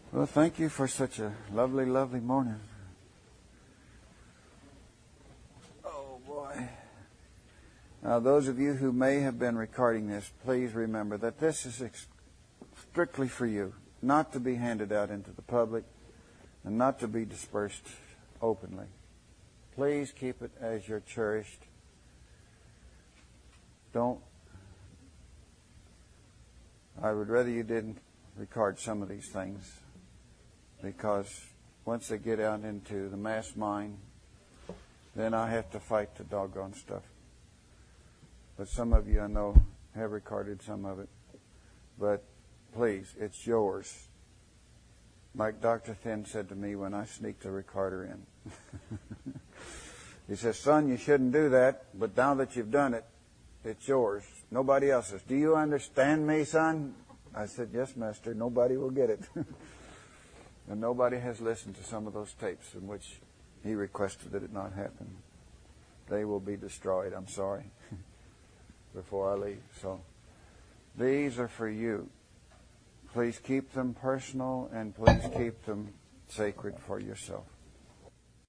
Well, thank you for such a lovely, lovely morning. Oh, boy. Now, those of you who may have been recording this, please remember that this is strictly for you, not to be handed out into the public and not to be dispersed openly. Please keep it as your cherished. I would rather you didn't record some of these things, because once they get out into the mass mind, then I have to fight the doggone stuff. But some of you I know have recorded some of it. But please, it's yours. Like Dr. Thin said to me when I sneaked the recorder in. He says, son, you shouldn't do that, but now that you've done it, it's yours. Nobody else's. Do you understand me, son? I said, yes, master. Nobody will get it. And nobody has listened to some of those tapes in which he requested that it not happen. They will be destroyed, I'm sorry, before I leave. So these are for you. Please keep them personal and please keep them sacred for yourself.